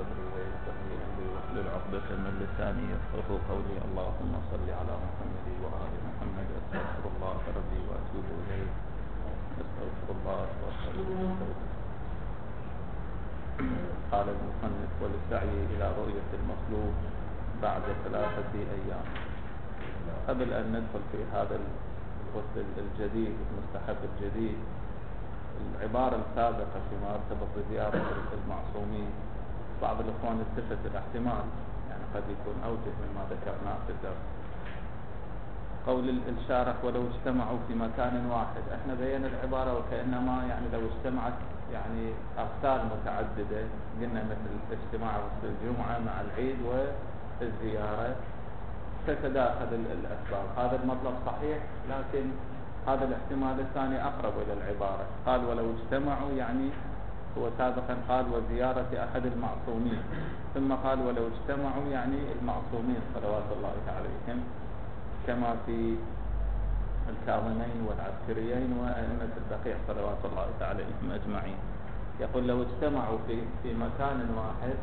صدري ويسر لي أمري واحلل عقدة من لساني يفقهوا قولي. اللهم صل على محمد وآل محمد. أستغفر الله ربي وأتوب إليه. أستغفر الله وأستغفر الله. قال المصنف: وللسعي إلى رؤية المطلوب بعد 3 أيام. قبل أن ندخل في هذا الغسل الجديد المستحب الجديد، العبارة السابقة فيما يرتبط بزيارة المعصومين، بعض الإخوان التفت الاحتمال، يعني قد يكون أوجه مما ذكرناه في الدرس. قول الشارح: ولو اجتمعوا في مكان واحد. احنا بينا العبارة وكأنما يعني لو اجتمعت يعني أغسال متعددة، قلنا مثل اجتماع غسل الجمعة مع العيد والزيارة، تتداخل الأسباب. هذا المطلب صحيح، لكن هذا الاحتمال الثاني أقرب إلى العبارة. قال ولو اجتمعوا، يعني هو سابقا قال وزيارة أحد المعصومين، ثم قال ولو اجتمعوا يعني المعصومين صلوات الله عليهم، كما في الكاظمين والعسكريين وأئمة البقيع صلوات الله عليهم أجمعين. يقول لو اجتمعوا في مكان واحد،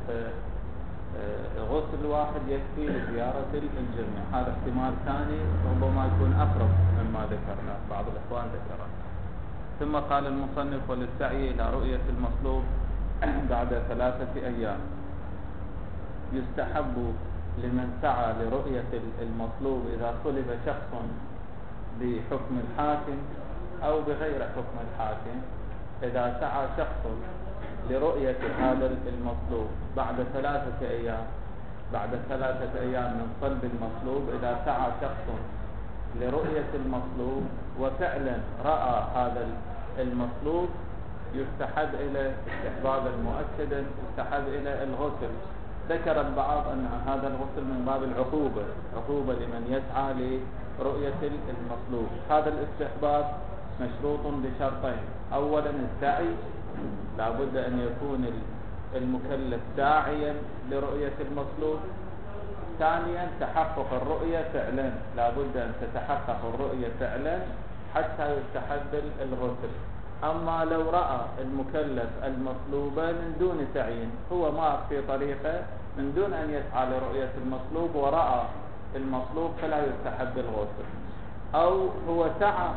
غسل واحد يكفي لزيارة الجميع. هذا احتمال ثاني ربما يكون أقرب مما ذكرنا، بعض الإخوان ذكره. ثم قال المصنف: وللسعي إلى رؤية المطلوب بعد 3 أيام. يستحب لمن سعى لرؤية المطلوب إذا طلب شخص بحكم الحاكم أو بغير حكم الحاكم، إذا سعى شخص لرؤية هذا المطلوب بعد 3 أيام، بعد 3 أيام من صلب المطلوب، إذا سعى شخص لرؤية المطلوب وفعلا رأى هذا المطلوب، يستحب إلى استحبابا مؤكدا، يستحب إلى الغسل. ذكر البعض أن هذا الغسل من باب العقوبة، عقوبة لمن يسعى لرؤية المطلوب. هذا الاستحباب مشروط بشرطين: أولا السعي، لا بد أن يكون المكلف ساعيا لرؤية المطلوب. ثانيا تحقق الرؤية فعلا، لا بد أن تتحقق الرؤية فعلا حتى يستحب الغسل. أما لو رأى المكلف المطلوب من دون سعي، هو مار في طريقه من دون أن يسعى لرؤية المطلوب ورأى المطلوب، فلا يستحب الغسل. أو هو سعى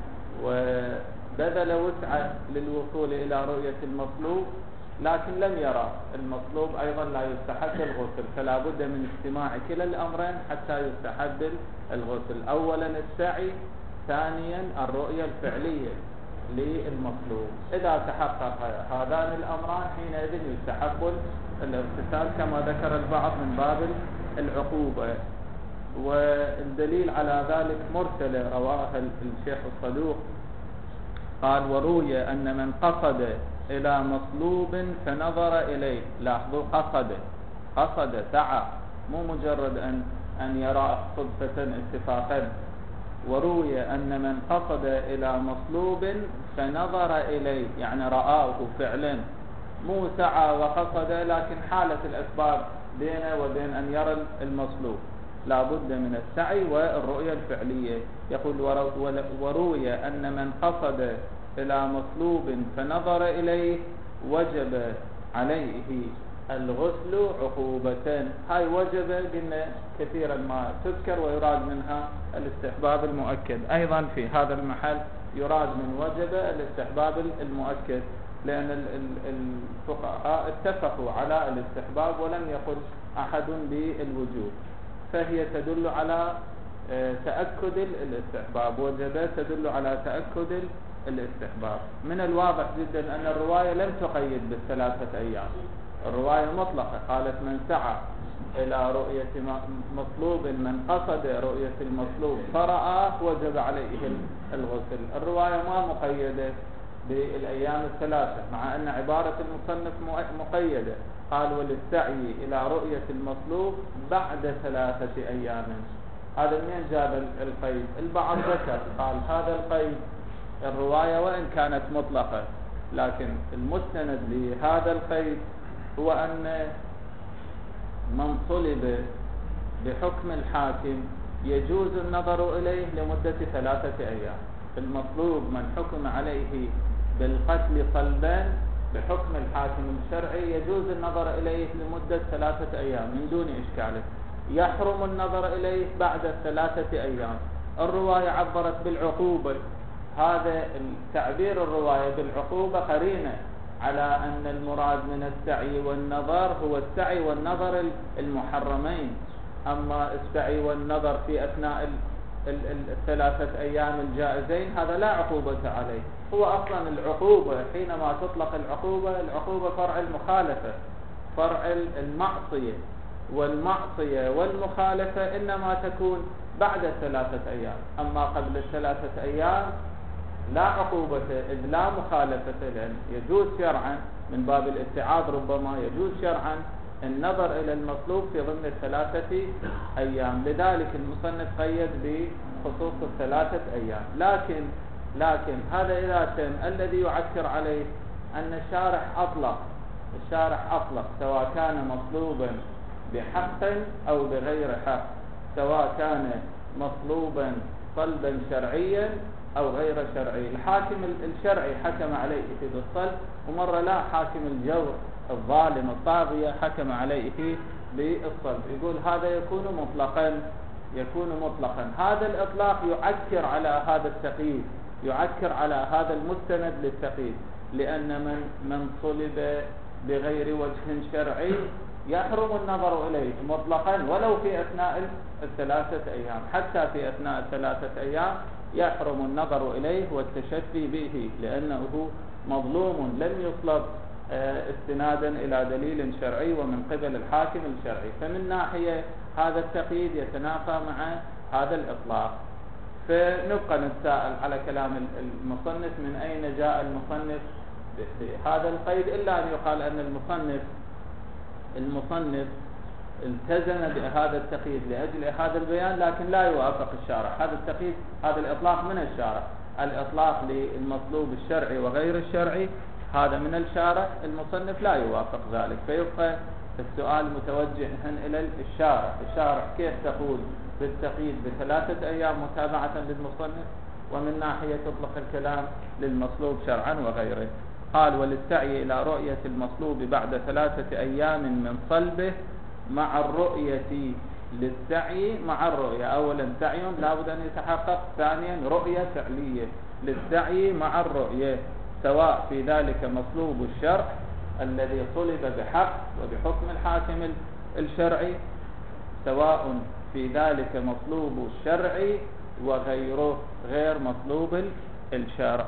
وبذل وسعه للوصول إلى رؤية المطلوب لكن لم يرى المطلوب، أيضا لا يستحب الغسل. فلا بد من اجتماع كلا الأمرين حتى يستحب الغسل: أولا السعي، ثانيا الرؤية الفعلية للمطلوب. إذا تحقق هذان الأمران حينئذ يستحب الاغتسال، كما ذكر البعض من باب العقوبة. والدليل على ذلك مرسلة رواها الشيخ الصدوق، قال: وروي أن من قصد إلى مطلوب فنظر إليه. لاحظوا، قصد سعى، مو مجرد أن يرى صدفة اتفاقا. وروي أن من قصد إلى مطلوب فنظر إليه، يعني رآه فعلا، مو سعى وقصد لكن حالة الأسباب بينه وبين أن يرى المطلوب. لا بد من السعي والرؤية الفعلية. يقول: وروي أن من قصد إلى مطلوب فنظر إليه وجب عليه الغسل عقوبة. هاي وجب قلنا كثيرا ما تذكر ويراد منها الاستحباب المؤكد. أيضا في هذا المحل يراد من وجب الاستحباب المؤكد، لأن الفقهاء اتفقوا على الاستحباب ولم يقل أحد بالوجوب، فهي تدل على تأكد الاستحباب. وجب تدل على تأكد الاستحباب. من الواضح جدا أن الرواية لم تقيد ب3 أيام، الرواية مطلقة، قالت من سعى إلى رؤية مطلوب، من قصد رؤية المطلوب فرآه وجب عليه الغسل. الرواية ما مقيدة بالأيام 3، مع أن عبارة المصنف مقيدة، قال: وللسعي إلى رؤية المطلوب بعد 3 أيام. هذا منين جاب القيد؟ البعض ذكر قال هذا القيد الرواية وإن كانت مطلقة، لكن المستند لهذا القيد هو أن من طلب بحكم الحاكم يجوز النظر إليه لمدة 3 أيام. المطلوب من حكم عليه بالقتل صلبا بحكم الحاكم الشرعي يجوز النظر إليه لمدة 3 أيام من دون إشكال، يحرم النظر إليه بعد 3 أيام. الرواية عبرت بالعقوبة، هذا التعبير الرواية بالعقوبة قرينة على أن المراد من السعي والنظر هو السعي والنظر المحرمين. أما السعي والنظر في أثناء 3 أيام الجائزين هذا لا عقوبة عليه. هو أصلا العقوبة حينما تطلق العقوبة فرع المخالفة، فرع المعصية، والمعصية والمخالفة إنما تكون بعد 3 أيام. أما قبل 3 أيام لا عقوبة، إذ لا مخالفة، لأن يجوز شرعا من باب الاتعاظ، ربما يجوز شرعا النظر إلى المطلوب في ضمن 3 أيام. لذلك المصنف قيد بخصوص 3 أيام. لكن هذا إذا كان الذي يعكر عليه أن الشارع أطلق سواء كان مطلوبا بحق أو بغير حق، سواء كان مطلوبا طلبا شرعيا أو غير شرعي. الحاكم الشرعي حكم عليه بالصلب، ومرة لا، حاكم الجور الظالم الطاغية حكم عليه بالصلب. يقول هذا يكون مطلقا. هذا الإطلاق يعكر على هذا التقييد، يعكر على هذا المستند للتقييد، لأن من صلب بغير وجه شرعي يحرم النظر إليه مطلقا ولو في أثناء 3 أيام. حتى في أثناء 3 أيام يحرم النظر إليه والتشفي به، لأنه مظلوم لم يطلب استنادا إلى دليل شرعي ومن قبل الحاكم الشرعي. فمن ناحية هذا التقييد يتنافى مع هذا الإطلاق. فنبقى نتساءل على كلام المصنف من أين جاء المصنف بهذا القيد، إلا أن يقال أن المصنف التزم بهذا التقييد لأجل هذا البيان، لكن لا يوافق الشارع. هذا التقييد، هذا الإطلاق من الشارع، الإطلاق للمطلوب الشرعي وغير الشرعي هذا من الشارع، المصنف لا يوافق ذلك. فيبقى السؤال متوجه إلى الشارع كيف تقول بالتقييد ب3 أيام متابعة للمصنف، ومن ناحية تطلق الكلام للمطلوب شرعا وغيره. قال وللسعي إلى رؤية المطلوب بعد 3 أيام من صلبه مع الرؤية. للسعي مع الرؤية، أولا سعي لا بد أن يتحقق، ثانيا رؤية فعلية. للسعي مع الرؤية، سواء في ذلك مطلوب الشرع الذي طلب بحق وبحكم الحاكم الشرعي، سواء في ذلك مطلوب الشرع وغيره غير مطلوب الشرع.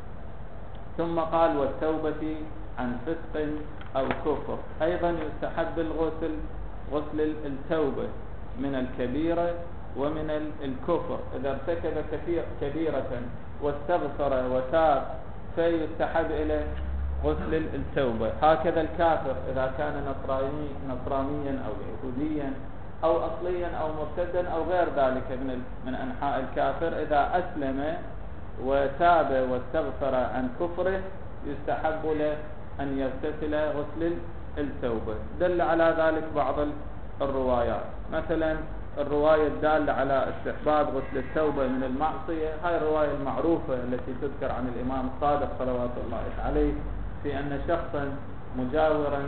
ثم قال والتوبة عن فسق أو كفر. أيضا يستحب غسل التوبة من الكبيرة ومن الكفر. إذا ارتكب كبيرة واستغفر وتاب فيستحب إلى غسل التوبة. هكذا الكافر إذا كان نصرانيا أو يهوديا أو أصليا أو مرتدا أو غير ذلك من أنحاء الكافر، إذا أسلم وتاب واستغفر عن كفره يستحب له أن يغتسل غسل التوبة. دل على ذلك بعض الروايات، مثلا الرواية الدالة على استحباب غسل التوبة من المعصية، هاي الرواية المعروفة التي تذكر عن الإمام الصادق صلوات الله عليه في أن شخصا مجاورا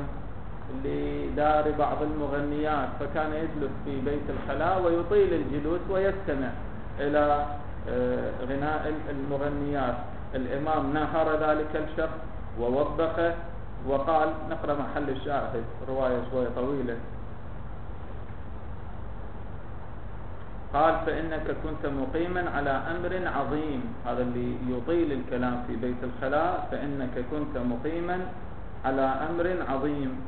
لدار بعض المغنيات فكان يجلس في بيت الخلاء ويطيل الجلوس ويستمع إلى غناء المغنيات. الإمام نهر ذلك الشخص ووبخه وقال، نقرأ محل الشاهد، رواية شوية طويلة، قال فإنك كنت مقيما على أمر عظيم. هذا اللي يطيل الكلام في بيت الخلاء، فإنك كنت مقيما على أمر عظيم.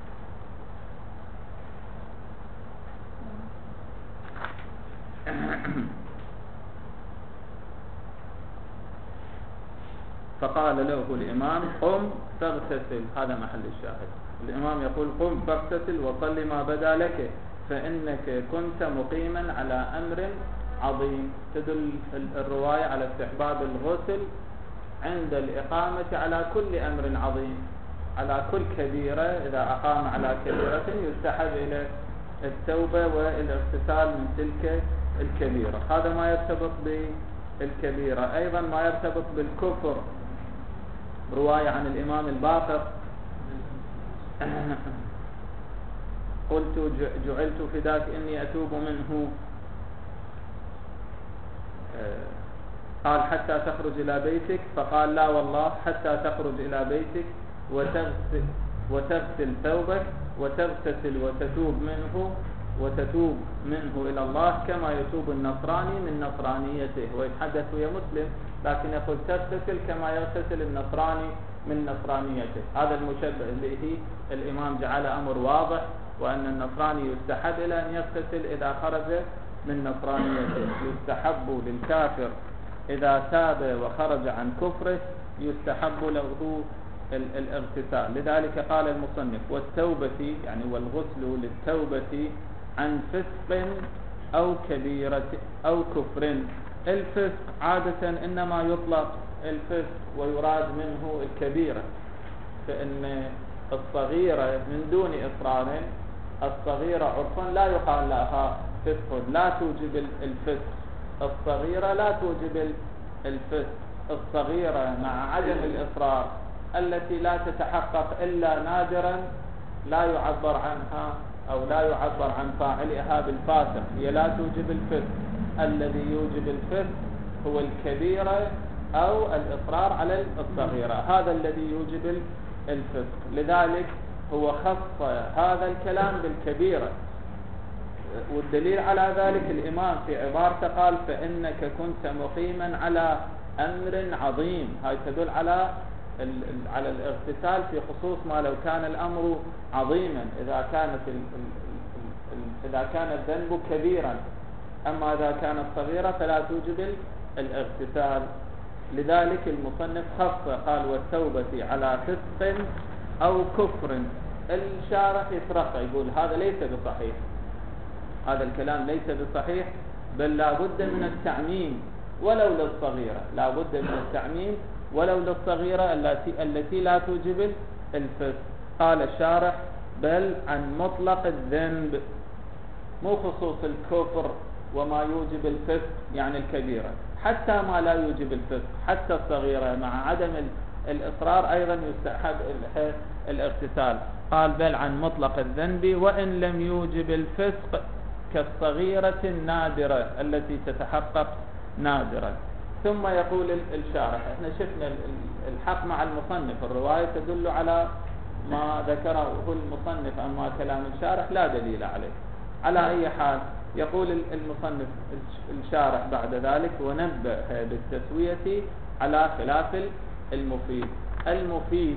فقال له الإمام قم فاغتسل. هذا محل الشاهد، الإمام يقول قم فاغتسل وصل ما بدا لك فإنك كنت مقيما على أمر عظيم. تدل الرواية على استحباب الغسل عند الإقامة على كل أمر عظيم، على كل كبيرة. إذا أقام على كبيرة يستحب إلى التوبة والاغتسال من تلك الكبيرة. هذا ما يرتبط بالكبيرة. أيضا ما يرتبط بالكفر، رواية عن الإمام الباقر قلت جعلت فداك إني أتوب منه، قال حتى تخرج إلى بيتك، فقال لا والله حتى تخرج إلى بيتك وتغسل ثوبك وتغتسل وتتوب منه إلى الله كما يتوب النصراني من نصرانيته. ويتحدث ويا مسلم لكن يقول تغتسل كما يغتسل النصراني من نصرانيته. هذا المشبه به الإمام جعل أمر واضح، وأن النصراني يستحب إلى أن يغتسل إذا خرج من نصرانيته. يستحب للكافر إذا تاب وخرج عن كفره يستحب له الاغتسال. لذلك قال المصنف والتوبة يعني والغسل للتوبة عن فسق أو كبيرة أو كفر. الفسق عادة إنما يطلق الفسق ويراد منه الكبيرة، فإن الصغيرة من دون إصرار، الصغيرة عرفا لا يقال لها فسق، لا توجب الفسق. الصغيرة لا توجب الفسق. الصغيرة مع عدم الإصرار التي لا تتحقق إلا نادرا لا يعبر عنها أو لا يعبر عن فاعلها بالفاسق، هي لا توجب الفسق. الذي يوجب الفسق هو الكبيرة أو الإصرار على الصغيرة، هذا الذي يوجب الفسق. لذلك هو خص هذا الكلام بالكبيرة، والدليل على ذلك الإمام في عبارته قال فإنك كنت مقيما على أمر عظيم. هاي تدل على الاغتسال في خصوص ما لو كان الأمر عظيما، إذا كان الذنب كبيرا. أما إذا كانت صغيرة فلا توجب الاغتسال. لذلك المصنف خص قال والتوبة على فسق أو كفر. الشارح يترقى يقول هذا ليس بصحيح، هذا الكلام ليس بصحيح، بل لا بد من التعميم ولو للصغيرة، لا بد من التعميم ولو للصغيرة التي لا توجب الفسق. قال الشارح بل عن مطلق الذنب، مو خصوص الكفر وما يوجب الفسق يعني الكبيرة، حتى ما لا يوجب الفسق، حتى الصغيرة مع عدم الإصرار أيضا يستحب الاغتسال. قال بل عن مطلق الذنب وإن لم يوجب الفسق كالصغيرة النادرة التي تتحقق نادرا. ثم يقول الشارح، احنا شفنا الحق مع المصنف، الرواية تدل على ما ذكره المصنف، أما كلام الشارح لا دليل عليه. على أي حال يقول المصنف الشارح بعد ذلك ونبه بالتسوية على خلاف المفيد. المفيد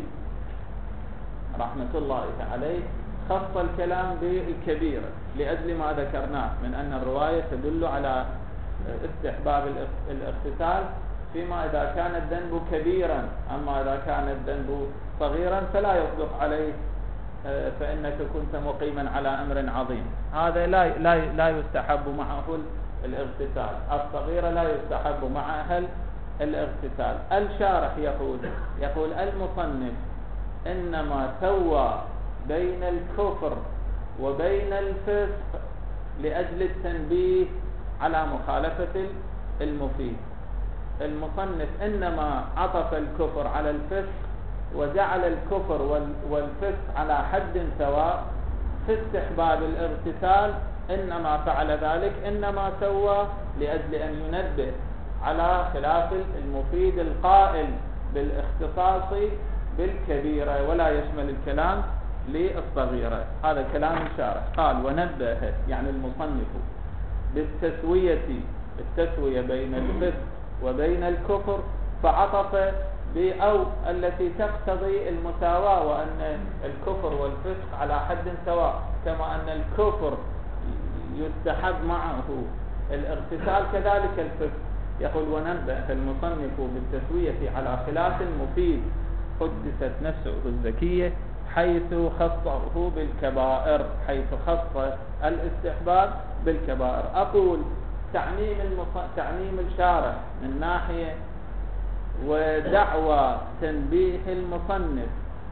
رحمة الله عليه خص الكلام بالكبيرة لأجل ما ذكرناه من أن الرواية تدل على استحباب الاغتسال فيما إذا كان الذنب كبيرا. أما إذا كان الذنب صغيرا فلا يصدق عليه فإنك كنت مقيما على أمر عظيم، هذا لا يستحب معه الاغتسال. الصغيرة لا يستحب معها الاغتسال. الشارح يقول المصنف إنما سوى بين الكفر وبين الفسق لأجل التنبيه على مخالفة المفيد. المصنف إنما عطف الكفر على الفسق وجعل الكفر والفسق على حد سواء في استحباب الاغتسال، إنما فعل ذلك إنما سوى لأجل أن ينبه على خلاف المفيد القائل بالاختصاص بالكبيرة ولا يشمل الكلام للصغيرة. هذا كلام الشارح. قال ونبه يعني المصنف بالتسوية بين الفسق وبين الكفر، فعطف أو التي تقتضي المساواة، وأن الكفر والفسق على حد سواء، كما أن الكفر يستحب معه الاغتسال كذلك الفسق. يقول ونبه المصنف بالتسوية على خلاف المفيد قدست نفسه الزكية حيث خصه بالكبائر، حيث خص الاستحباب بالكبائر. أقول تعميم الشارح من ناحية ودعوى تنبيه المصنف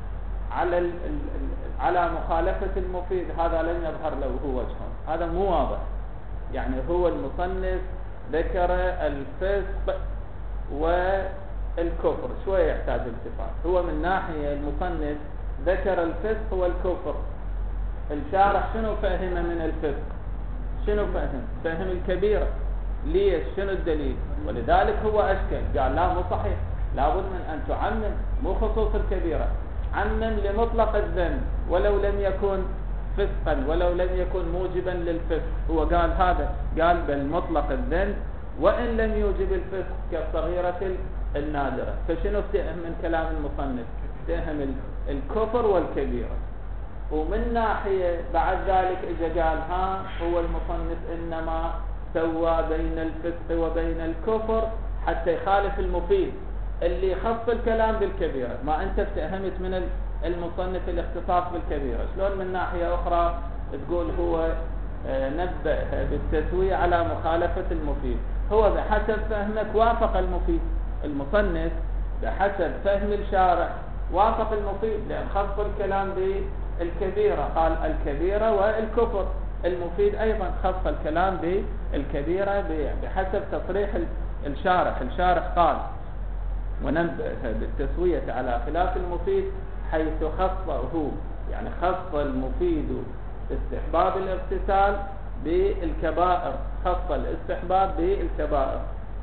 على مخالفة المفيد، هذا لن يظهر له وجهه، هذا مو واضح. يعني هو المصنف ذكر الفسق الكفر شوية يحتاج التفات. هو من ناحية المصنف ذكر الفسق والكفر، الشارح شنو فهمه من الفسق؟ شنو فهم الكبيرة. ليش؟ شنو الدليل؟ ولذلك هو أشكل، قال لا مو صحيح، لابد من أن تعمم، مو خصوص الكبيرة، عمم لمطلق الذنب ولو لم يكن فسقا، ولو لم يكن موجبا للفسق. هو قال هذا، قال بل مطلق الذنب وإن لم يوجب الفسق كالصغيرة النادرة. فشنو افتهم من كلام المصنف؟ افتهم الكفر والكبيرة. ومن ناحية بعد ذلك اجى قال ها هو المصنف انما سوى بين الفسق وبين الكفر حتى يخالف المفيد اللي خص الكلام بالكبيرة. ما انت افتهمت من المصنف الاختصاص بالكبيرة، شلون من ناحية اخرى تقول هو نبه بالتسوية على مخالفة المفيد؟ هو بحسب فهمك وافق المفيد، المصنف بحسب فهم الشارع وافق المفيد، لأن خص الكلام بالكبيرة، قال الكبيرة والكفر. المفيد أيضا خص الكلام بالكبيرة بحسب تصريح الشارح. الشارح قال ونبه بالتسوية على خلاف المفيد حيث خصه، يعني خص المفيد استحباب الاغتسال بالكبائر، خص الاستحباب بالكبائر.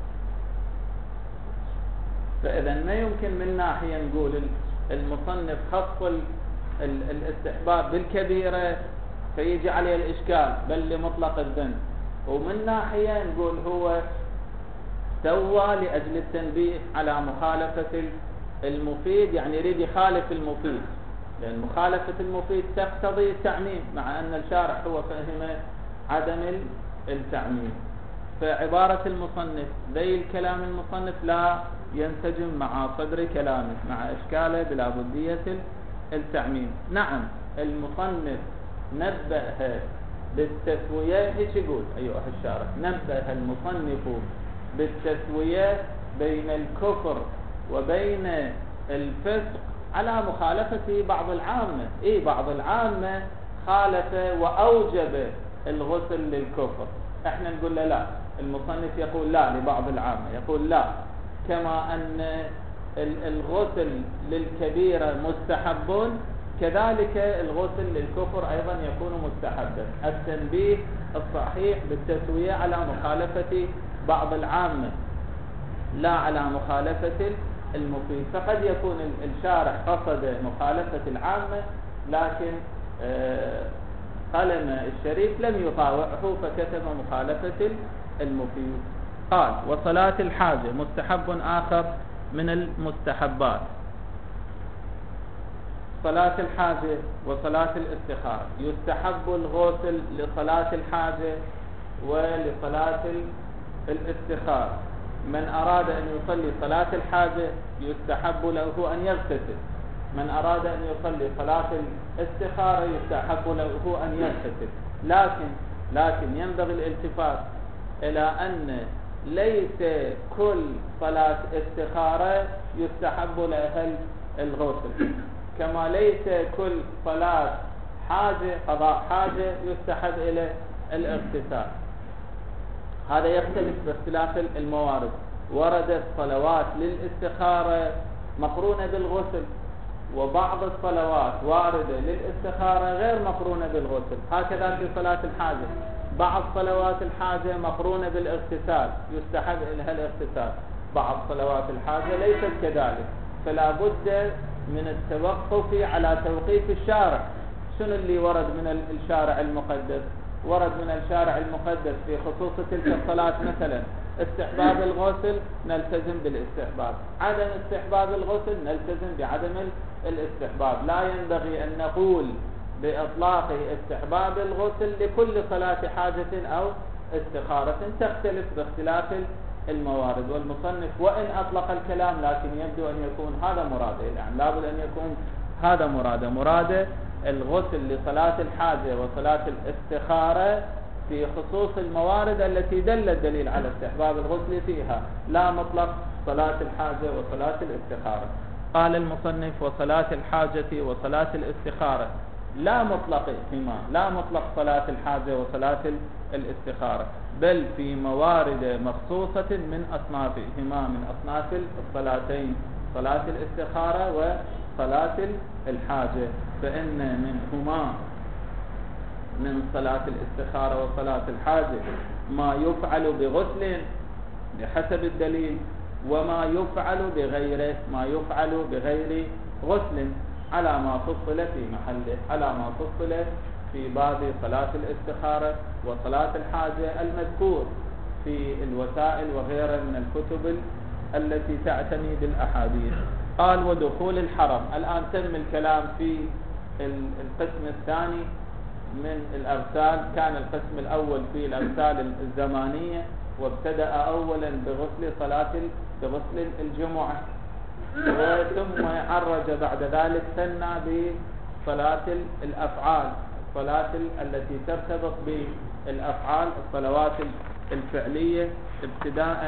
فإذا ما يمكن من ناحية نقول المصنف خص الاستحباب بالكبيرة فيجي عليه الإشكال بل لمطلق الذنب، ومن ناحية نقول هو سوى لأجل التنبيه على مخالفة المفيد، يعني يريد يخالف المفيد، لأن مخالفة المفيد تقتضي التعميم، مع أن الشارع هو فهم عدم التعميم. فعبارة المصنف ذي الكلام المصنف لا ينسجم مع صدر كلامه، مع إشكاله بلا بدية التعميم. نعم المصنف نبه بالتسوية، هيك يقول أيها الشارع، نبه المصنف بالتسوية بين الكفر وبين الفسق على مخالفة بعض العامة. بعض العامة خالف وأوجب الغسل للكفر، احنا نقول له لا، المصنف يقول لا لبعض العامة، يقول لا، كما أن الغسل للكبيرة مستحب كذلك الغسل للكفر أيضا يكون مستحبا. التنبيه الصحيح بالتسوية على مخالفة بعض العامة لا على مخالفة المفيد. فقد يكون الشارح قصد مخالفة العامة لكن قلم الشريف لم يطاوعه فكتب مخالفة المفيد. قال وصلاة الحاجة مستحب آخر من المستحبات. صلاة الحاجة وصلاة الاستخارة يستحب الغسل لصلاة الحاجة ولصلاة الاستخارة. من أراد أن يصلي صلاة الحاجة يستحب له أن يغتسل، من أراد أن يصلي صلاة الاستخارة يستحب له أن يغتسل. لكن ينبغي الالتفات إلى أن ليس كل صلاة استخارة يستحب لها الغسل، كما ليس كل صلاة حاجة قضاء حاجة يستحب إلى الاغتسال. هذا يختلف باختلاف الموارد. وردت صلوات للاستخارة مقرونة بالغسل، وبعض الصلوات واردة للاستخارة غير مقرونة بالغسل. هكذا في صلاة الحاجة بعض صلوات الحاجة مقرونة بالاغتسال يستحب لها الاغتسال، بعض صلوات الحاجة ليست كذلك. فلا بد من التوقف على توقيف الشارع. شنو اللي ورد من الشارع المقدس؟ ورد من الشارع المقدس في خصوص تلك الصلاة مثلا استحباب الغسل نلتزم بالاستحباب، عدم استحباب الغسل نلتزم بعدم الاستحباب. لا ينبغي أن نقول بإطلاق استحباب الغسل لكل صلاة حاجة أو استخارة، تختلف باختلاف الموارد. والمصنف وإن أطلق الكلام لكن يبدو أن يكون هذا مراده، يعني لابد أن يكون هذا مراده الغسل لصلاة الحاجة وصلاة الاستخارة في خصوص الموارد التي دل الدليل على استحباب الغسل فيها، لا مطلق صلاة الحاجة وصلاة الاستخارة. قال المصنف وصلاة الحاجة وصلاة الاستخارة لا مطلقهما، لا مطلق صلاة الحاجة وصلاة الاستخارة، بل في موارد مخصوصة من أصنافهما، من أصناف الصلاتين، صلاة الاستخارة وصلاة الحاجة. فإن منهما، من صلاة الاستخارة وصلاة الحاجة، ما يفعل بغسل بحسب الدليل، وما يفعل بغيره، ما يفعل بغير غسل، على ما فصل في محله، على ما فصل في باب صلاة الاستخارة وصلاة الحاجة المذكور في الوسائل وغيرها من الكتب التي تعتني بالأحاديث. قال ودخول الحرم. الآن تم الكلام في القسم الثاني من الأغسال. كان القسم الأول في الأغسال الزمانية، وابتدأ أولا بغسل الجمعة، ثم عرج بعد ذلك ثنى بصلاة الأفعال، الصلاة التي ترتبط بالأفعال، الصلوات الفعلية، ابتداء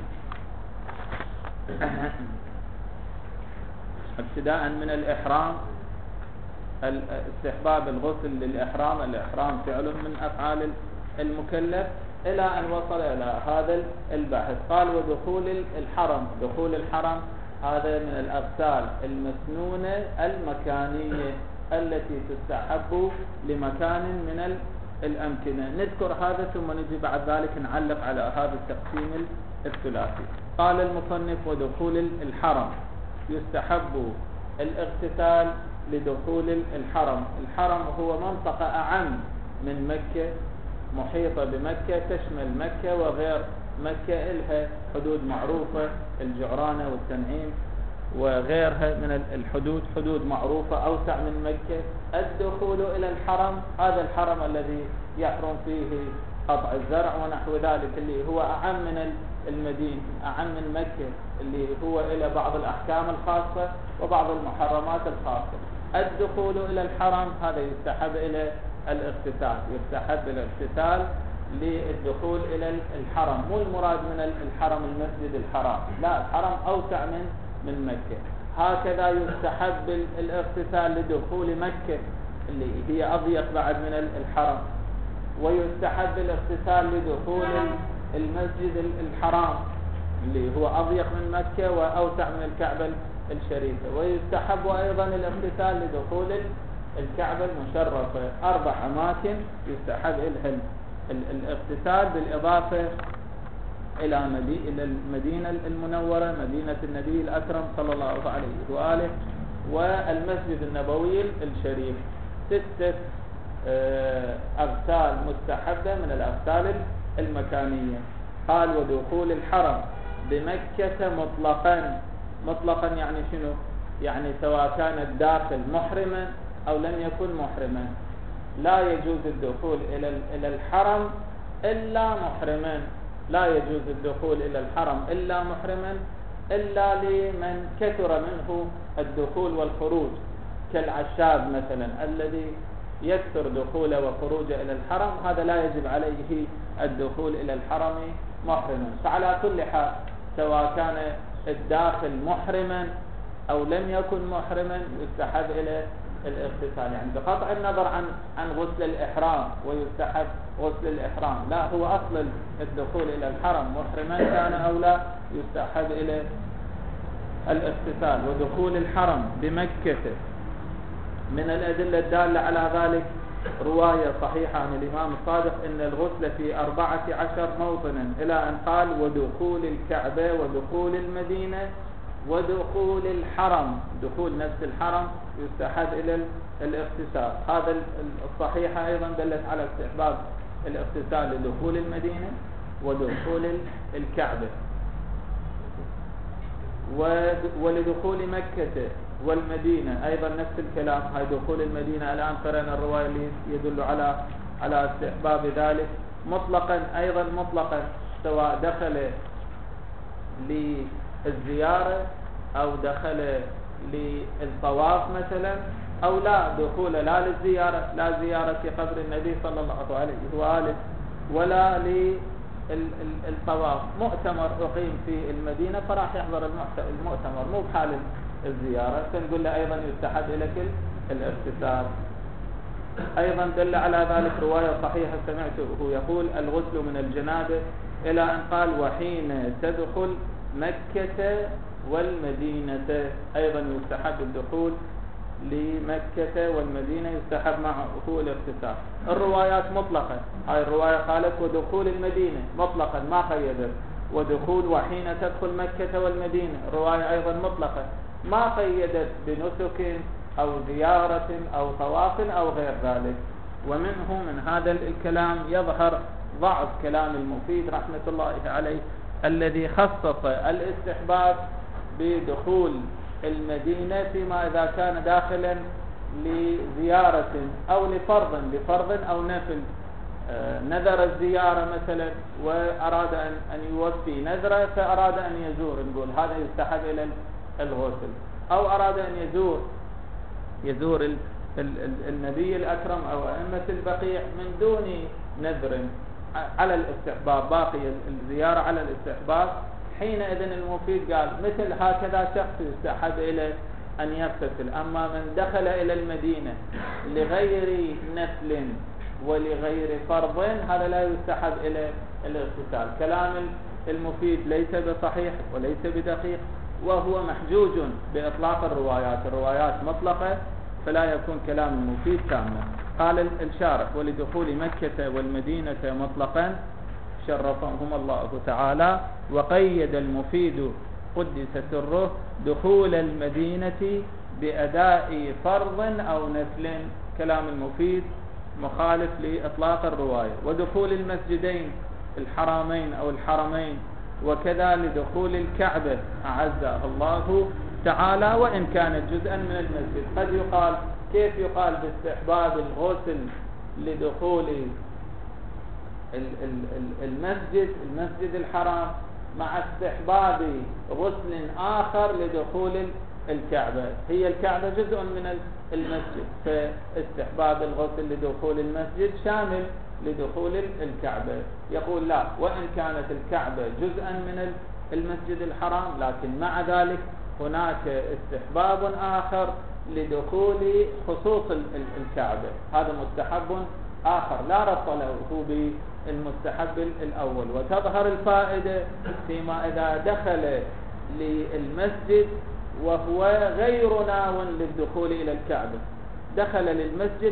من الإحرام، استحباب الغسل للإحرام، الإحرام فعل من أفعال المكلف، إلى أن وصل إلى هذا البحث. قال ودخول الحرم. دخول الحرم هذا من الأغسال المسنونة المكانية التي تستحب لمكان من الأمكنة. نذكر هذا ثم نجي بعد ذلك نعلق على هذا التقسيم الثلاثي. قال المصنف ودخول الحرم. يستحب الاغتسال لدخول الحرم. الحرم هو منطقة أعم من مكة، محيطة بمكة، تشمل مكة وغير مكة، إلها حدود معروفة، الجعرانة والتنعيم وغيرها من الحدود، حدود معروفة أوسع من مكة. الدخول إلى الحرم، هذا الحرم الذي يحرم فيه قطع الزرع ونحو ذلك، اللي هو أعم من المدينة، أعم من مكة، اللي هو إلى بعض الأحكام الخاصة وبعض المحرمات الخاصة. الدخول إلى الحرم هذا يستحب إلى الاغتسال، يستحب الاغتسال للدخول إلى الحرم. مو المراد من الحرم المسجد الحرام، لا، الحرم أوسع من مكة. هكذا يستحب الاغتسال لدخول مكة اللي هي أضيق بعد من الحرم، ويستحب الاغتسال لدخول المسجد الحرام اللي هو أضيق من مكة وأوسع من الكعبة الشريفة. ويستحب أيضا الاغتسال لدخول الكعبة المشرفة. 4 أماكن يستحب الاغتسال، بالإضافة إلى المدينة المنورة، مدينة النبي الأكرم صلى الله عليه وآله، والمسجد النبوي الشريف. 6 أغسال مستحبة من الأغسال المكانية. قال ودخول الحرم بمكة مطلقا يعني شنو؟ يعني سواء كان الداخل محرما أو لم يكن محرما، لا يجوز الدخول إلى الحرم إلا محرما، لا يجوز الدخول إلى الحرم إلا محرما، إلا لمن كثر منه الدخول والخروج، كالعشاب مثلا الذي يكثر دخوله وخروجه إلى الحرم، هذا لا يجب عليه الدخول إلى الحرم محرما. فعلى كل حال سواء كان الداخل محرما أو لم يكن محرما يستحب إلى الاغتسال، يعني بقطع النظر عن غسل الإحرام، ويستحب غسل الإحرام، لا، هو أصل الدخول إلى الحرم محرما كان أو لا يستحب إلى الاغتسال. ودخول الحرم بمكة من الأدلة الدالة على ذلك رواية صحيحة عن الإمام الصادق إن الغسل في 14 موطنا، إلى أن قال ودخول الكعبة ودخول المدينة ودخول الحرم، دخول نفس الحرم يستحب إلى الاغتسال. هذا الصحيحة أيضا دلت على استحباب الاغتسال لدخول المدينة ودخول الكعبة. ولدخول مكة والمدينة أيضا نفس الكلام، هاي دخول المدينة. الآن قرأنا الرواية اللي يدل على استحباب ذلك مطلقا، أيضا مطلقا، سواء دخل للزيارة أو دخل للطواف مثلا، أو لا دخول لا للزيارة، لا زيارة قبر النبي صلى الله عليه وآله ولا للطواف. مؤتمر أقيم في المدينة فراح يحضر المؤتمر، مو بحال الزيارة، فنقول له أيضا يستحب لك الاغتسال. أيضا دل على ذلك رواية صحيحة سمعته يقول الغسل من الجنابة، إلى أن قال وحين تدخل مكة والمدينة. أيضا يستحب الدخول لمكة والمدينة، يستحب معه الاغتسال. الروايات مطلقة، هاي الرواية قالت ودخول المدينة مطلقا ما قيدت، ودخول وحين تدخل مكة والمدينة رواية أيضا مطلقة ما قيدت بنسك أو زيارة أو طواف أو غير ذلك. ومنه من هذا الكلام يظهر ضعف كلام المفيد رحمة الله عليه الذي خصص الاستحباب بدخول المدينة فيما إذا كان داخلا لزيارة أو لفرض أو نفل. نذر الزيارة مثلا وأراد أن يوفي نذره فأراد أن يزور، نقول هذا يستحب إلى الغسل. أو أراد أن يزور النبي الأكرم أو أئمة البقيع من دون نذر على الاستحباب، باقي الزيارة على الاستحباب. حينئذ المفيد قال مثل هكذا شخص يستحب إلى أن يغتسل. أما من دخل إلى المدينة لغير نفل ولغير فرض هذا لا يستحب إلى الاغتسال. كلام المفيد ليس بصحيح وليس بدقيق، وهو محجوج بإطلاق الروايات مطلقة، فلا يكون كلام المفيد تاما. قال الشارح ولدخول مكة والمدينة مطلقا شرفهم الله تعالى، وقيد المفيد قدس سره دخول المدينة بأداء فرض أو نفل. كلام المفيد مخالف لإطلاق الرواية. ودخول المسجدين الحرامين أو الحرمين، وكذا لدخول الكعبة أعزها الله تعالى وإن كانت جزءا من المسجد. قد يقال كيف يقال باستحباب الغسل لدخول المسجد الحرام مع استحباب غسل آخر لدخول الكعبة؟ هي الكعبة جزء من المسجد، فاستحباب الغسل لدخول المسجد شامل لدخول الكعبة. يقول لا، وإن كانت الكعبة جزءا من المسجد الحرام لكن مع ذلك هناك استحباب آخر لدخول خصوص الكعبة، هذا مستحب آخر لا ربط له بالمستحب الأول. وتظهر الفائدة فيما إذا دخل للمسجد وهو غير ناو للدخول إلى الكعبة، دخل للمسجد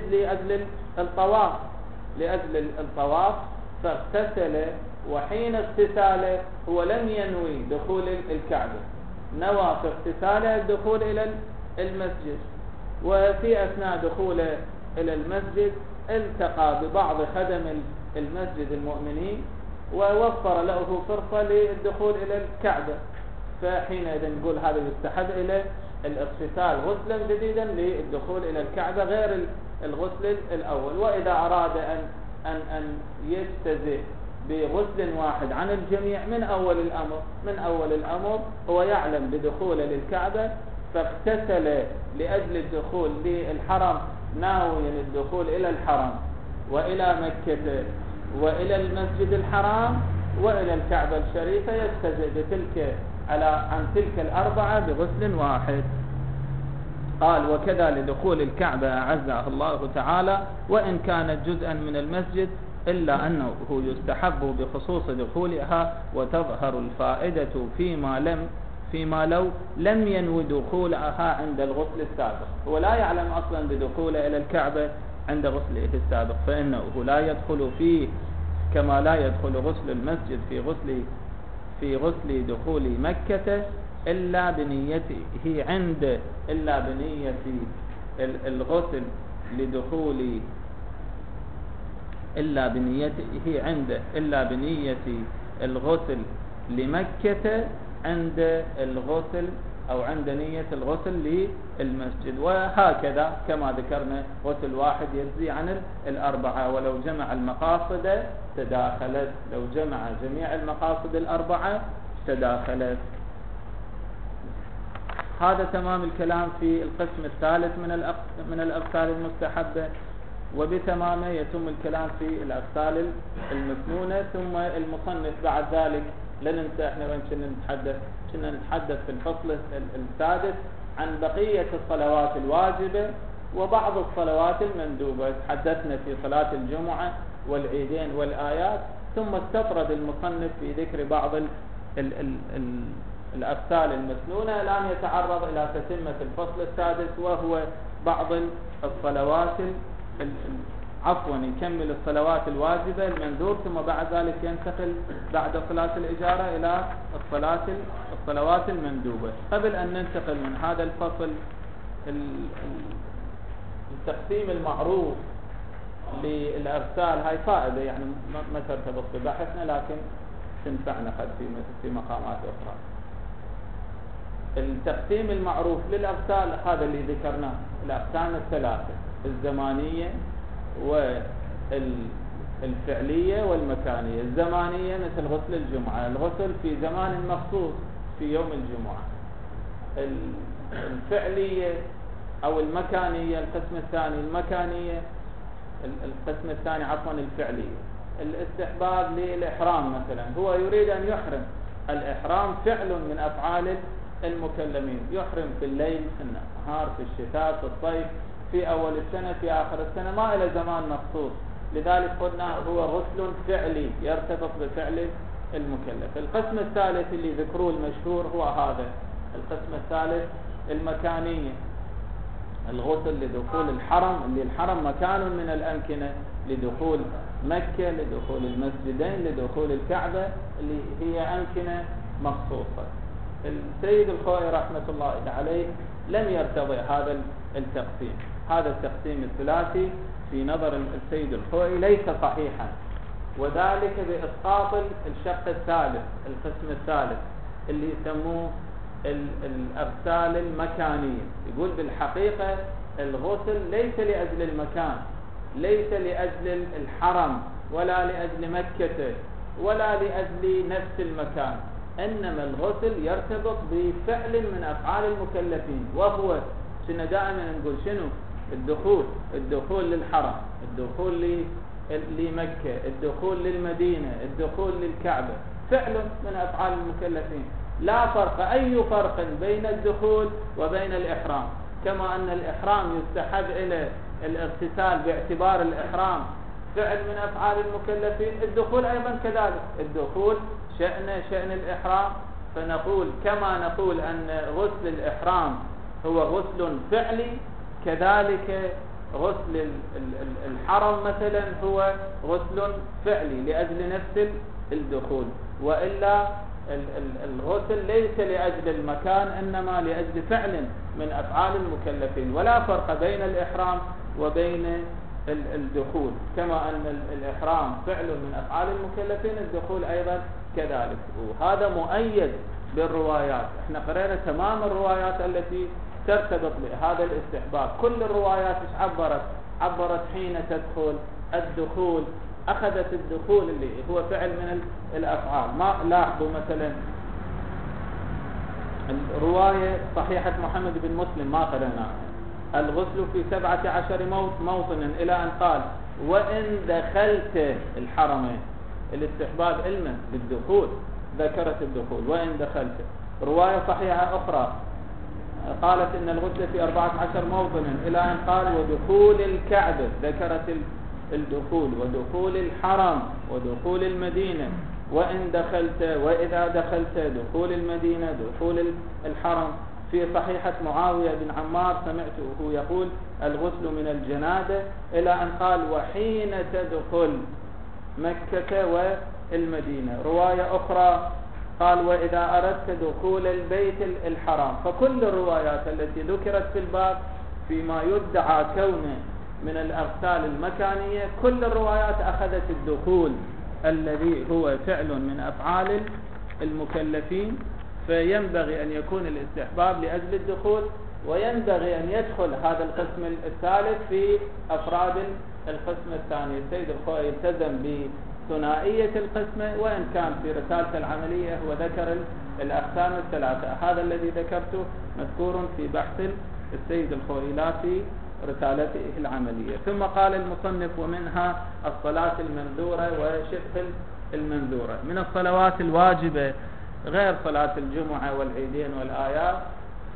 لأجل الطواف فاغتسل، وحين اغتساله هو لم ينوي دخول الكعبة، نوى في اغتساله الدخول إلى المسجد. وفي أثناء دخوله إلى المسجد التقى ببعض خدم المسجد المؤمنين ووفر له فرصة للدخول إلى الكعبة، فحينئذ نقول هذا يستحب إلى الاغتسال غسلا جديدا للدخول إلى الكعبة غير الغسل الأول. وإذا أراد أن يجتزئ بغسل واحد عن الجميع من أول الأمر هو يعلم بدخوله للكعبة فاغتسل لأجل الدخول للحرم ناويا الدخول إلى الحرم وإلى مكة وإلى المسجد الحرام وإلى الكعبة الشريفة، يجتزئ عن تلك الأربعة بغسل واحد. قال وكذا لدخول الكعبة أعزها الله تعالى وإن كانت جزءا من المسجد، إلا أنه يستحب بخصوص دخولها، وتظهر الفائدة فيما لو لم ينوي دخولها عند الغسل السابق. هو لا يعلم أصلا بدخوله إلى الكعبة عند غسله السابق، فإنه لا يدخل فيه كما لا يدخل غسل المسجد في غسل دخول مكة إلا بنية الغسل لدخول إلا بنية الغسل لمكة عند الغسل أو عند نية الغسل للمسجد. وهكذا كما ذكرنا غسل واحد يجزي عن الأربعة، ولو جمع المقاصد تداخلت، لو جمع جميع المقاصد الأربعة تداخلت. هذا تمام الكلام في القسم الثالث من الأغسال المستحبة، وبتمامه يتم الكلام في الأغسال المسنونة. ثم المصنف بعد ذلك لا ننسى احنا وين كنا نتحدث في الفصل السادس عن بقية الصلوات الواجبة وبعض الصلوات المندوبة. تحدثنا في صلاة الجمعة والعيدين والآيات، ثم استطرد المصنف في ذكر بعض الأغسال المسنونة الآن يتعرض إلى تتمة الفصل السادس، وهو بعض الصلوات يكمل الصلوات الواجبة المنذور، ثم بعد ذلك ينتقل بعد صلاة الإجارة إلى الصلوات المندوبة. قبل أن ننتقل من هذا الفصل التقسيم المعروف للأغسال، هاي فائدة يعني ما ترتبط ببحثنا لكن تنفعنا قد في مقامات أخرى. التقسيم المعروف للأغسال هذا اللي ذكرناه، الأقسام الثلاثة: الزمانية والفعلية والمكانية. الزمانية مثل غسل الجمعة، الغسل في زمان مخصوص في يوم الجمعة. الفعلية أو المكانية القسم الثاني، القسم الثاني الفعلية، الاستحباب للإحرام مثلا، هو يريد أن يحرم. الإحرام فعل من أفعال المكلمين، يحرم في الليل، في النهار، في الشتاء، في الصيف، في أول السنة، في آخر السنة، ما إلى زمان مخصوص. لذلك قلنا هو غسل فعلي يرتبط بفعل المكلف. القسم الثالث اللي ذكروه المشهور هو هذا القسم الثالث، المكانية، الغسل لدخول الحرم، اللي الحرم مكان من الأمكنة، لدخول مكة، لدخول المسجدين، لدخول الكعبة، اللي هي أمكنة مخصوصة. السيد الخوئي رحمة الله عليه لم يرتضي هذا التقسيم. هذا التقسيم الثلاثي في نظر السيد الخوئي ليس صحيحا، وذلك بإسقاط الشق الثالث، القسم الثالث اللي يسموه الأغسال المكانية. يقول بالحقيقة الغسل ليس لأجل المكان، ليس لأجل الحرم، ولا لأجل مكة، ولا لأجل نفس المكان، إنما الغسل يرتبط بفعل من أفعال المكلفين، وهو شنو دائما نقول شنو؟ الدخول للحرم، الدخول لمكة، الدخول للمدينة، الدخول للكعبة، فعل من أفعال المكلفين. لا فرق، أي فرق بين الدخول وبين الإحرام. كما أن الإحرام يستحب إلى الاغتسال باعتبار الإحرام فعل من أفعال المكلفين، الدخول أيضا كذلك. الدخول شأن الإحرام، فنقول كما نقول أن غسل الإحرام هو غسل فعلي، كذلك غسل الحرم مثلا هو غسل فعلي لأجل نفس الدخول. وإلا الغسل ليس لأجل المكان، إنما لأجل فعل من أفعال المكلفين، ولا فرق بين الإحرام وبين الدخول. كما أن الإحرام فعل من أفعال المكلفين، الدخول أيضا كذلك. وهذا مؤيد بالروايات. احنا قرأنا تمام الروايات التي ترتبط بهذا الاستحباب. كل الروايات عبرت حين تدخل، الدخول، أخذت الدخول اللي هو فعل من الأفعال. ما لاحظوا مثلا الرواية صحيحة محمد بن مسلم ما قرأناها، الغسل في 17 موطنا، إلى أن قال وإن دخلت الحرمين. الاستحباب علما بالدخول، ذكرت الدخول وإن دخلت. رواية صحيحة أخرى قالت إن الغسل في 14 موطنا، إلى أن قال ودخول الكعبة، ذكرت الدخول، ودخول الحرم، ودخول المدينة، وإن دخلت، وإذا دخلت، دخول المدينة، دخول الحرم. في صحيحة معاوية بن عمار سمعته يقول الغسل من الجنابة، إلى أن قال وحين تدخل مكة والمدينة. رواية أخرى قال وإذا أردت دخول البيت الحرام. فكل الروايات التي ذكرت في الباب فيما يدعى كونه من الأغسال المكانية، كل الروايات أخذت الدخول الذي هو فعل من أفعال المكلفين، فينبغي أن يكون الاستحباب لأجل الدخول، وينبغي أن يدخل هذا القسم الثالث في أفراد القسم الثاني. السيد الخوئي التزم بثنائية القسمة، وإن كان في رسالة العملية هو ذكر الأقسام الثلاثة. هذا الذي ذكرته مذكور في بحث السيد الخوئي لا في رسالته العملية. ثم قال المصنف ومنها الصلاة المنذورة وشبه المنذورة. من الصلوات الواجبة غير صلاة الجمعة والعيدين والآيات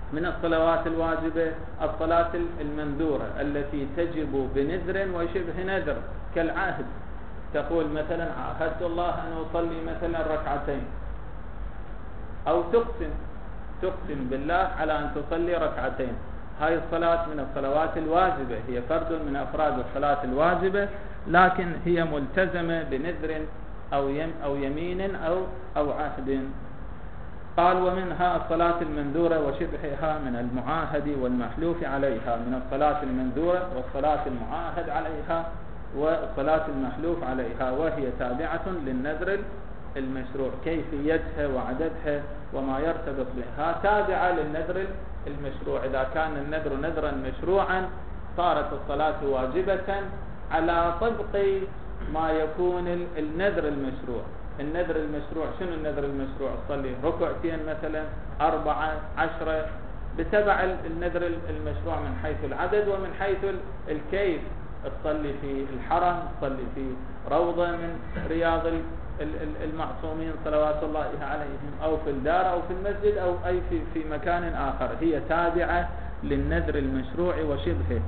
من الصلوات الواجبة الصلاة المنذورة التي تجب بنذر وشبه نذر كالعهد، تقول مثلا عاهدت الله أن أصلي مثلا ركعتين، أو تقسم بالله على أن تصلي ركعتين. هاي الصلاة من الصلوات الواجبة، هي فرد من أفراد الصلاة الواجبة، لكن هي ملتزمة بنذر أو يمين أو عهد. قال ومنها الصلاة المنذورة وشبهها من المعاهد والمحلوف عليها، من الصلاة المنذورة والصلاة المعاهد عليها والصلاة المحلوف عليها، وهي تابعة للنذر المشروع، كيفيتها وعددها وما يرتبط بها تابعة للنذر المشروع. إذا كان النذر نذرا مشروعا صارت الصلاة واجبة على طبق ما يكون النذر المشروع. النذر المشروع شنو النذر المشروع؟ تصلي ركعتين مثلا 4 10 بتبع النذر المشروع من حيث العدد ومن حيث الكيف. تصلي في الحرم، تصلي في روضة من رياض المعصومين صلوات الله عليهم، أو في الدار أو في المسجد أو أي في مكان آخر، هي تابعة للنذر المشروع وشبهه.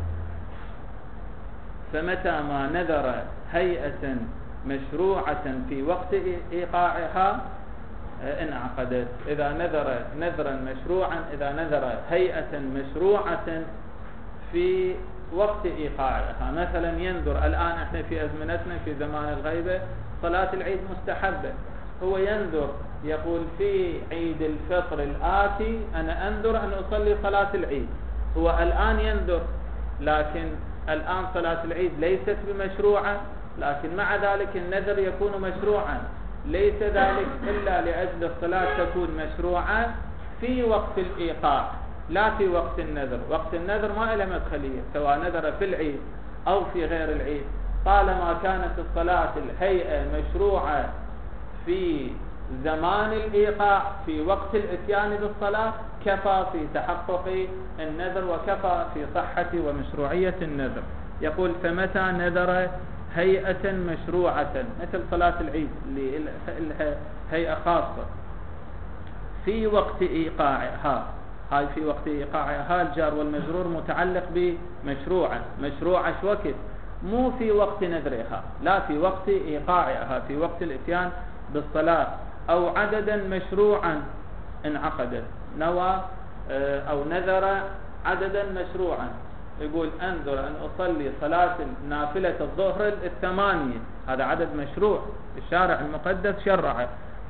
فمتى ما نذر هيئة مشروعة في وقت إيقاعها انعقدت. إذا نذر نذرا مشروعا، إذا نذر هيئة مشروعة في وقت إيقاعها، مثلا ينذر الآن احنا في أزمنتنا في زمان الغيبة صلاة العيد مستحبة، هو ينذر يقول في عيد الفطر الآتي أنا أنذر أن أصلي صلاة العيد، هو الآن ينذر، لكن الآن صلاة العيد ليست بمشروعة، لكن مع ذلك النذر يكون مشروعا، ليس ذلك إلا لأجل الصلاة تكون مشروعة في وقت الإيقاع لا في وقت النذر. وقت النذر ما له مدخلية، سواء نذر في العيد أو في غير العيد، طالما كانت الصلاة الهيئة مشروعة في زمان الإيقاع في وقت الإتيان بالصلاة كفى في تحقق النذر وكفى في صحة ومشروعية النذر. يقول فمتى نذر هيئة مشروعة مثل صلاة العيد اللي لها هيئة خاصة في وقت إيقاعها، هاي في وقت إيقاعها الجار والمجرور متعلق بمشروعة. مشروعة شو وقت؟ مو في وقت نذرها، لا في وقت إيقاعها في وقت الإتيان بالصلاة. أو عددا مشروعا انعقدت، نوى أو نذر عددا مشروعا، يقول أنذر أن أصلي صلاة نافلة الظهر 8، هذا عدد مشروع الشارع المقدس شرعه،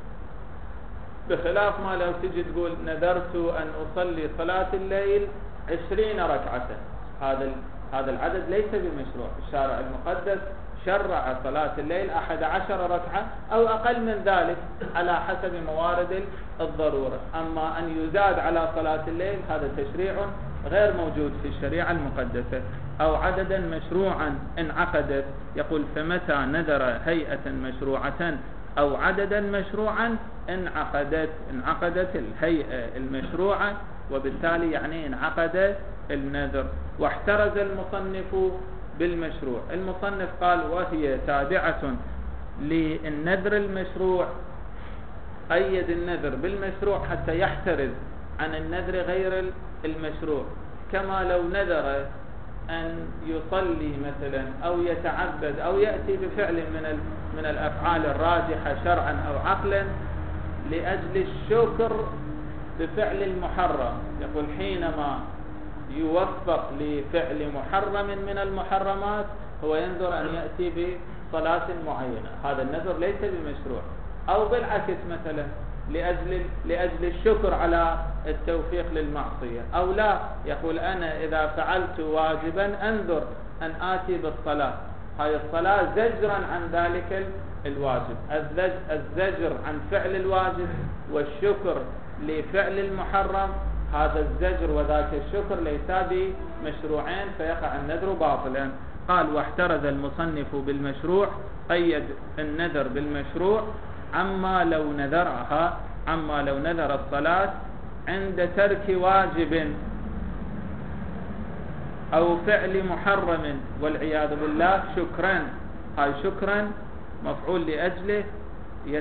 بخلاف ما لو تجي تقول نذرت أن أصلي صلاة الليل 20 ركعة، هذا العدد ليس بمشروع. الشارع المقدس شرع صلاة الليل 11 ركعة أو أقل من ذلك على حسب موارد الضرورة. أما أن يزاد على صلاة الليل هذا تشريع غير موجود في الشريعة المقدسة. أو عددا مشروعا انعقدت، يقول فمتى نذر هيئة مشروعة أو عددا مشروعا انعقدت الهيئة المشروعة، وبالتالي يعني انعقد النذر. واحترز المصنف بالمشروع، المصنف قال وهي تابعة للنذر المشروع، قيد النذر بالمشروع حتى يحترز عن النذر غير المشروع. كما لو نذر أن يصلي مثلا أو يتعبد أو يأتي بفعل من الأفعال الراجحة شرعا أو عقلا لأجل الشكر بفعل المحرم، يقول حينما يوفق لفعل محرم من المحرمات هو ينذر أن يأتي بصلاة معينة، هذا النذر ليس بمشروع. أو بالعكس مثلا لأجل الشكر على التوفيق للمعصية، أو لا يقول أنا إذا فعلت واجبا أنذر أن آتي بالصلاة، هاي الصلاة زجرا عن ذلك الواجب. الزجر عن فعل الواجب والشكر لفعل المحرم، هذا الزجر وذاك الشكر ليسا بمشروعين فيقع النذر باطلا. قال واحترز المصنف بالمشروع، قيد النذر بالمشروع عما لو نذر الصلاة عند ترك واجب أو فعل محرم والعياذ بالله شكرا، هاي شكرا مفعول لأجله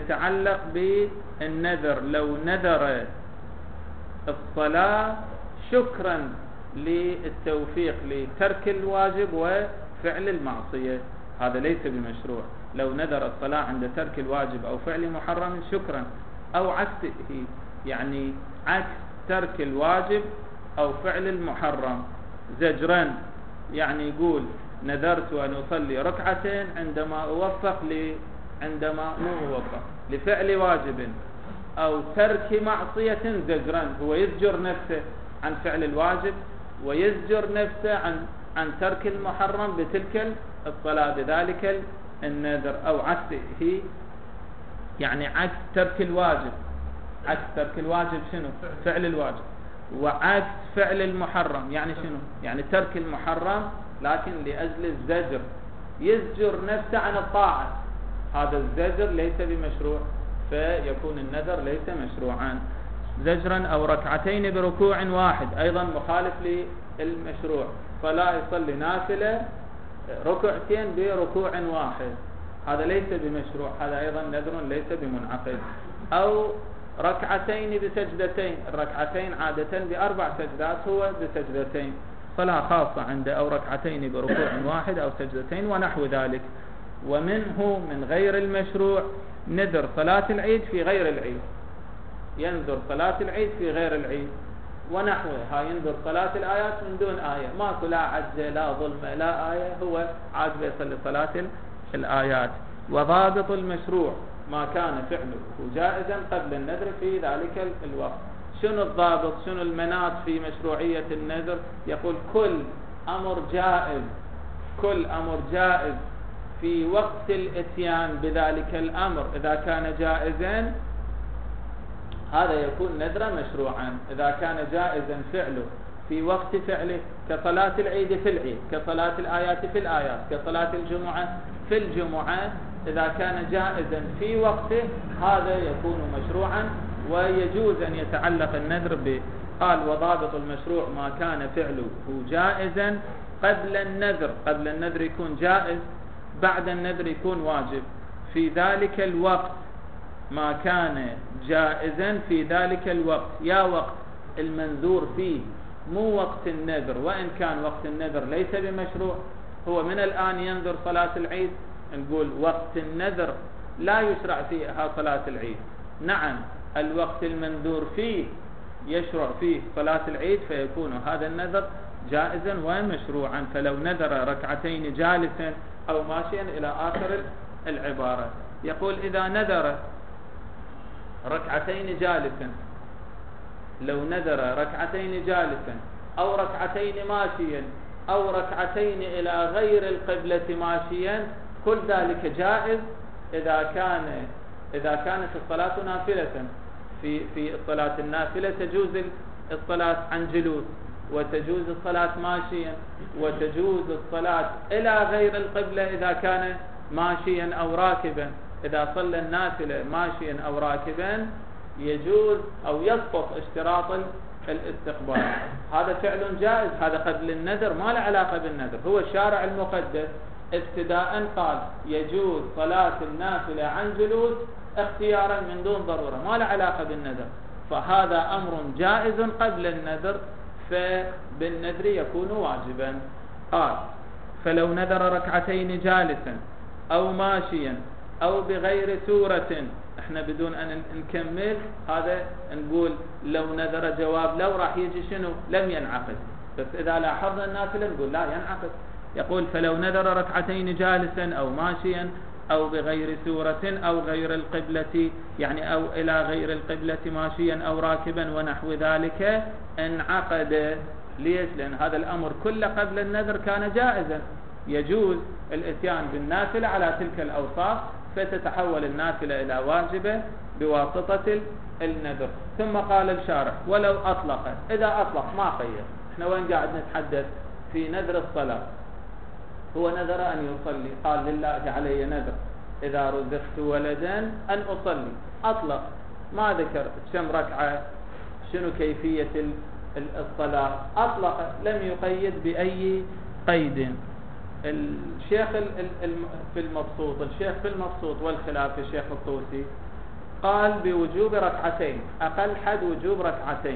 يتعلق بالنذر. لو نذر الصلاة شكرا للتوفيق لترك الواجب وفعل المعصية، هذا ليس بمشروع. لو نذر الصلاة عند ترك الواجب أو فعل محرم شكرا، أو عكسه، يعني عكس ترك الواجب أو فعل المحرم زجرا، يعني يقول نذرت أن أصلي ركعتين عندما عندما مو أوفق لفعل واجب أو ترك معصية زجرا، هو يزجر نفسه عن فعل الواجب ويزجر نفسه عن ترك المحرم بتلك الصلاة بذلك النذر، أو عكسه، يعني عكس ترك الواجب. عكس ترك الواجب شنو؟ فعل الواجب. وعكس فعل المحرم يعني شنو؟ يعني ترك المحرم لكن لأجل الزجر، يزجر نفسه عن الطاعة، هذا الزجر ليس بمشروع، فيكون النذر ليس مشروعا. زجرا أو ركعتين بركوع واحد، أيضا مخالف للمشروع، فلا يصلي نافلة ركعتين بركوع واحد، هذا ليس بمشروع، هذا أيضا نذر ليس بمنعقد. أو ركعتين بسجدتين، الركعتين عادة بأربع سجدات، هو بسجدتين، صلاة خاصة عنده. أو ركعتين بركوع واحد أو سجدتين ونحو ذلك. ومنه من غير المشروع نذر صلاة العيد في غير العيد، ينذر صلاة العيد في غير العيد ونحوه، هاي ينذر صلاة الآيات من دون آية، ماكو لا عجة لا ظلم لا آية، هو عاجبه يصلي صلاة الآيات. وضابط المشروع ما كان فعله جائزا قبل النذر في ذلك الوقت. شنو الضابط؟ شنو المناط في مشروعية النذر؟ يقول كل أمر جائز في وقت الاتيان بذلك الأمر، إذا كان جائزا هذا يكون نذرا مشروعا. إذا كان جائزا فعله في وقت فعله، كصلاة العيد في العيد، كصلاة الآيات في الآيات، كصلاة الجمعة في الجمعة، إذا كان جائزا في وقته هذا يكون مشروعا، ويجوز أن يتعلق النذر به. قال وضابط المشروع ما كان فعله جائزا قبل النذر، قبل النذر يكون جائز، بعد النذر يكون واجب. في ذلك الوقت ما كان جائزا في ذلك الوقت، يا وقت المنذور فيه مو وقت النذر، وإن كان وقت النذر ليس بمشروع، هو من الآن ينذر صلاة العيد، نقول وقت النذر لا يشرع فيها صلاة العيد. نعم الوقت المنذور فيه يشرع فيه صلاة العيد، فيكون هذا النذر جائزا ومشروعا. فلو نذر ركعتين جالسا أو ماشيا إلى آخر العبارة. يقول إذا نذر ركعتين جالسا، لو نذر ركعتين جالسا أو ركعتين ماشيا أو ركعتين إلى غير القبلة ماشيا، كل ذلك جائز إذا كانت الصلاة نافلة. في الصلاة النافلة تجوز الصلاة عن جلوس، وتجوز الصلاة ماشيا، وتجوز الصلاة إلى غير القبلة إذا كان ماشيا أو راكبا. إذا صلى النافلة ماشيا أو راكبا يجوز أو يسقط اشتراط الاستقبال، هذا فعل جائز، هذا قبل النذر ما له علاقة بالنذر. هو الشارع المقدس ابتداء قال يجوز صلاة النافلة عن جلوس اختيارا من دون ضرورة، ما له علاقة بالنذر، فهذا أمر جائز قبل النذر، فبالنذر يكون واجبا. قال فلو نذر ركعتين جالسا أو ماشيا أو بغير سورة، احنا بدون أن نكمل هذا نقول لو نذر جواب لو راح يجي شنو؟ لم ينعقد، بس إذا لاحظنا النافلة نقول لا ينعقد. يقول فلو نذر ركعتين جالسا أو ماشيا أو بغير سورة أو غير القبلة، يعني أو إلى غير القبلة ماشيا أو راكبا ونحو ذلك، انعقد. ليش؟ لأن هذا الأمر كله قبل النذر كان جائزا، يجوز الاتيان بالنافلة على تلك الأوصاف، فتتحول النافلة إلى واجبة بواسطة النذر. ثم قال الشارح ولو أطلق، إذا أطلق ما قيد، احنا وين قاعد نتحدث؟ في نذر الصلاة، هو نذر أن يصلي، قال لله علي نذر إذا رزقت ولدا أن أصلي، أطلق ما ذكر كم ركعة، شنو كيفية الصلاة، أطلق لم يقيد بأي قيد. الشيخ في المبسوط والخلاف في الشيخ الطوسي قال بوجوب ركعتين، أقل حد وجوب ركعتين،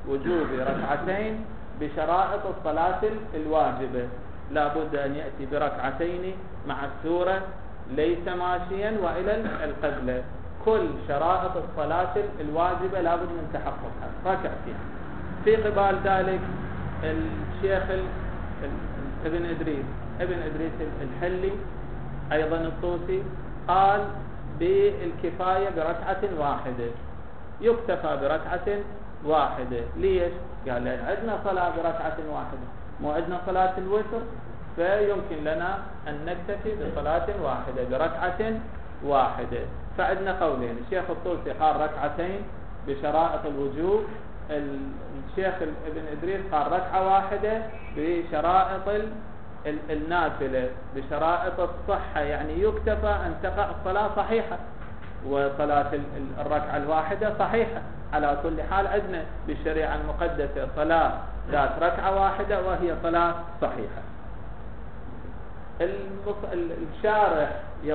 وجوب ركعتين بشرائط الصلاة الواجبة. لا بد أن يأتي بركعتين مع السورة، ليس ماشيا وإلى القبلة. كل شرائط الصلاة الواجبة لا بد من تحققها ركعتين. في قبال ذلك الشيخ ابن إدريس الحلي أيضا الطوسي قال بالكفاية بركعة واحدة، يكتفى بركعة واحدة. ليش؟ قال لأن عندنا صلاة بركعة واحدة، مو عندنا صلاة الوتر، فيمكن لنا أن نكتفي بصلاة واحدة بركعة واحدة. فعندنا قولين، الشيخ الطوسي قال ركعتين بشرائط الوجوب، الشيخ ابن إدريس قال ركعة واحدة بشرائط النافلة، بشرائط الصحة، يعني يكتفى أن تقع الصلاة صحيحة وصلاة الركعة الواحدة صحيحة. على كل حال عندنا بالشريعة المقدسة صلاة ذات ركعة واحدة وهي صلاة صحيحة. الشارح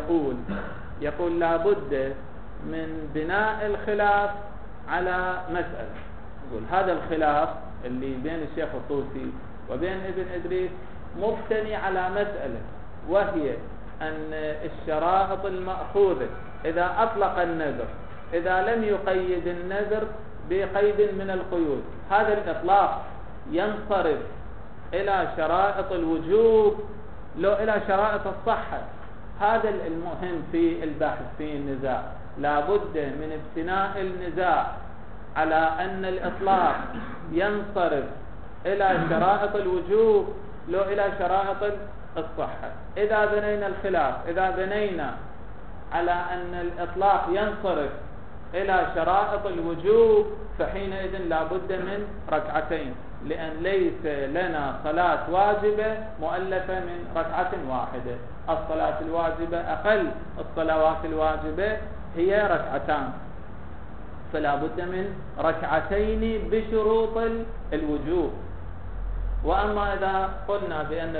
يقول لا بد من بناء الخلاف على مسألة. يقول هذا الخلاف اللي بين الشيخ الطوسي وبين ابن إدريس مبتني على مسألة، وهي أن الشرائط المأخوذة إذا أطلق النذر، إذا لم يقيد النذر بقيد من القيود، هذا الإطلاق ينصرف إلى شرائط الوجوب لو إلى شرائط الصحة. هذا المهم في البحث في النزاع. لا بد من ابتناء النزاع على أن الإطلاق ينصرف إلى شرائط الوجوب لو إلى شرائط الصحة. إذا بنينا الخلاف، إذا بنينا على أن الإطلاق ينصرف إلى شرائط الوجوب، فحينئذ لا بد من ركعتين، لأن ليس لنا صلاة واجبة مؤلفة من ركعة واحدة. الصلاة الواجبة أقل الصلوات الواجبة هي ركعتان، فلا بد من ركعتين بشروط الوجوب. وأما إذا قلنا بأن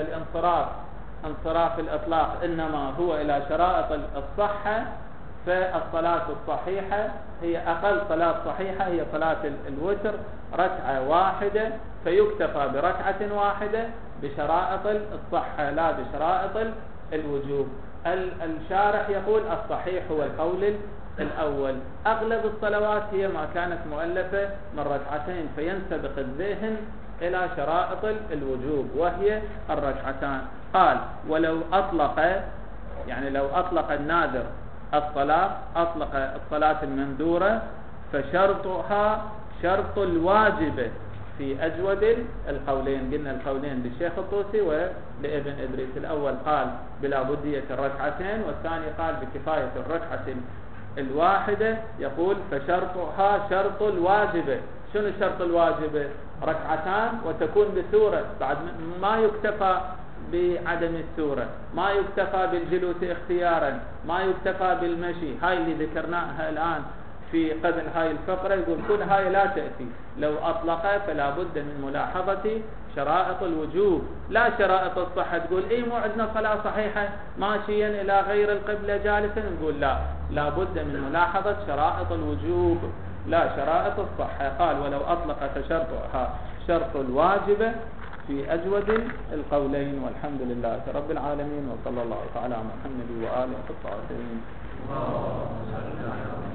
انصراف الإطلاق إنما هو إلى شرائط الصحة، فالصلاة الصحيحة هي أقل صلاة صحيحة هي صلاة الوتر ركعة واحدة، فيكتفى بركعة واحدة بشرائط الصحة لا بشرائط الوجوب. الشارح يقول الصحيح هو القول الأول، أغلب الصلوات هي ما كانت مؤلفة من ركعتين، فينسبق الذهن إلى شرائط الوجوب وهي الركعتان. قال ولو أطلق، يعني لو أطلق النادر الصلاة، أطلق الصلاة المنذورة، فشرطها شرط الواجبة في أجود القولين. قلنا القولين للشيخ الطوسي ولابن إدريس. الأول قال بلا بدية الركعتين، والثاني قال بكفاية الركعة الواحدة. يقول فشرطها شرط الواجبة. شنو الشرط الواجبة؟ ركعتان وتكون بسورة، بعد ما يكتفى بعدم السورة، ما يكتفى بالجلوس اختيارا، ما يكتفى بالمشي. هاي اللي ذكرناها الآن في قبل هاي الفقرة، يقول كل هاي لا تأتي. لو أطلق فلا بد من ملاحظة شرائط الوجوب لا شرائط الصحة. تقول إيه مو عندنا صلاة صحيحة ماشيا إلى غير القبلة جالسا، نقول لا بد من ملاحظة شرائط الوجوب لا شرائط الصحة. قال ولو أطلق فشرطها شرط الواجبة في أجود القولين. والحمد لله رب العالمين، وصلى الله تعالى على محمد وآله الطاهرين.